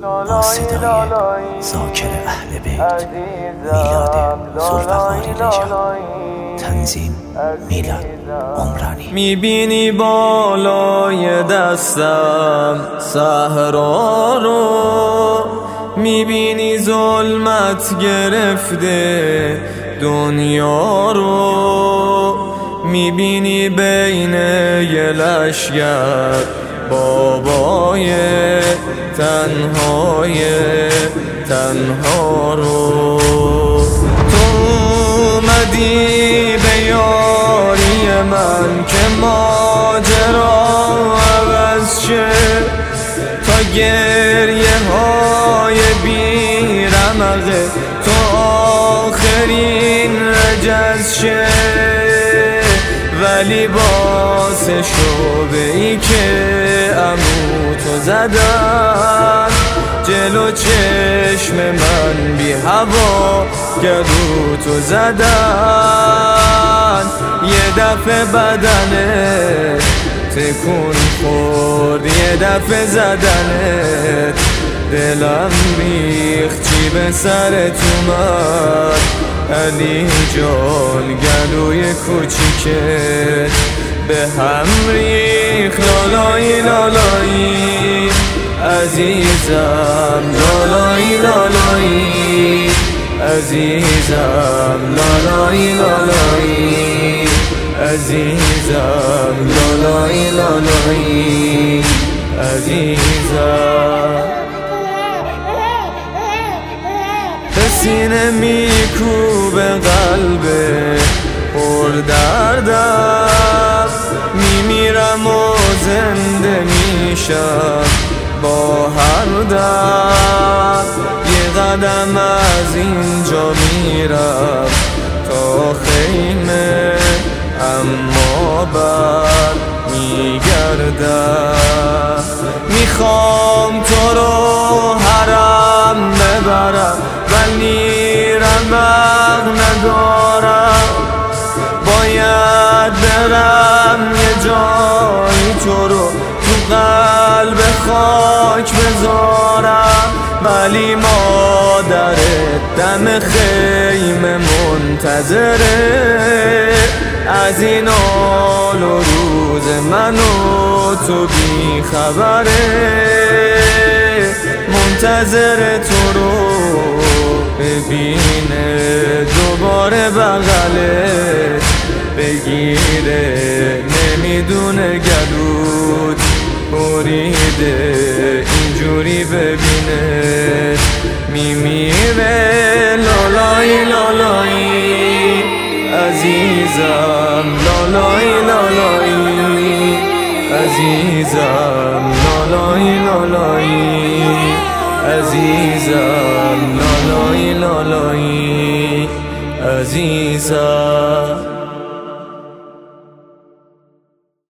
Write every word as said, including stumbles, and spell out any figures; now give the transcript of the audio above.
با صدای ذاکر اهل بیت، میلاد ذوالفقار نجات، تنظیم میلاد عمرانی. میبینی بالای دستم صحرا رو، میبینی ظلمت گرفته دنیا رو، میبینی بین یه لشگر بابای تنهای تنها رو. تو اومدی به یاری من که ماجرا عوض شه، تا گریه های بی رمقه تو آخرین رجز شه. ولی باعث شعبه ای که عمو تو زدن جلو چشم من بی هوا گلو تو زدن، یه دفعه بدنت تکون خورد، یه دفعه زدنت دلم ریخت چی به سرت اومد. علی جان گلوی کوچیکت به هم ریخ، لالایی لالایی عزیزم، لالایی لالایی عزیزم، لالایی لالایی عزیزم، لالایی لالایی عزیزم. به سینه میکوبه قلبه پر دردم، میمیرم و زنده میشم با هر دم. یه قدم از اینجا میرم تا خیمه، اما بر میگردم. میخوام تو رو حرم ببرم ولی رمق ندارم، باید برم یه جایی تو رو تو قلب خاک بذارم. ولی مادرت دم خیمه منتظره، از این حال و روز من و تو بی خبره. منتظر تو رو ببینه، دوباره بغله بگیره، نمیدونه گلوت بریده اینجوری ببینه. میمیره لالایی لالایی عزیزم، لالایی لالایی عزیزم، لالایی لالایی عزیزم، لالایی لالایی عزیزم.